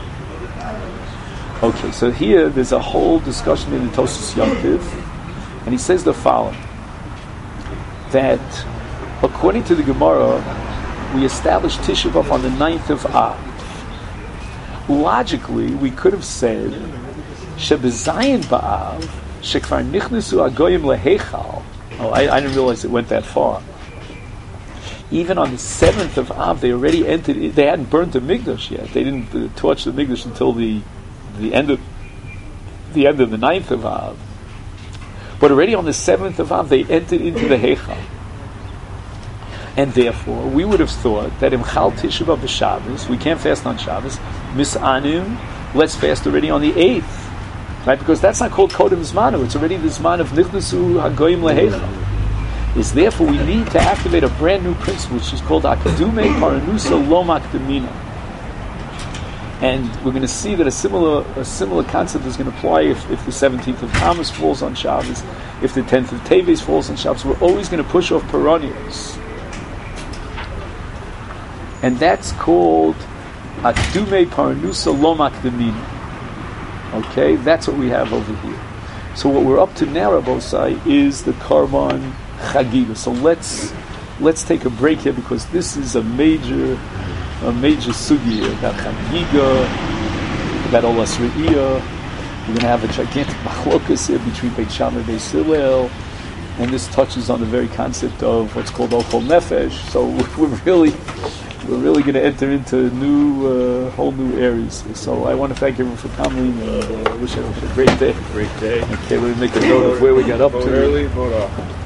Okay, so here there's a whole discussion in the Tosfos Yom Tov, and he says the following, that according to the Gemara, we established Tisha B'Av on the 9th of Av. Logically, we could have said, Shebezayin B'Av, Shekvar Nichnesu Agoyim Lehechal. Oh, I didn't realize it went that far. Even on the 7th of Av, they already entered, they hadn't burnt the Mikdash yet. They didn't torch the Mikdash until the end of the 9th of Av. But already on the 7th of Av, they entered into the Heichal. And therefore, we would have thought that Imchal Tisha B'Av b'Shabbos, we can't fast on Shabbos, Misanim, let's fast already on the 8th. Right? Because that's not called Kodem Zmanu, it's already the Zman of Nichnasu Hagoyim Leheichal. Is therefore we need to activate a brand new principle, which is called Akadume Paranusa Lo Makdemina. And we're going to see that a similar concept is going to apply if the 17th of Tammuz falls on Shabbos, if the 10th of Teves falls on Shabbos. We're always going to push off Peronius. And that's called Akdume Paranusa Lo Makdemina. Okay, that's what we have over here. So what we're up to now, Rabbosai, is the Karban Chagiga. So let's take a break here, because this is a major sugi about Chagiga, about Olas Re'iyah. We're going to have a gigantic machlokas here between Beit Shammai and Beit Hillel, and this touches on the very concept of what's called Ochol Nefesh. So we're really going to enter into whole new areas. So I want to thank everyone for coming, and wish everyone a great day. Great day. Okay, let me make a note of where we got up to. Early, vote off.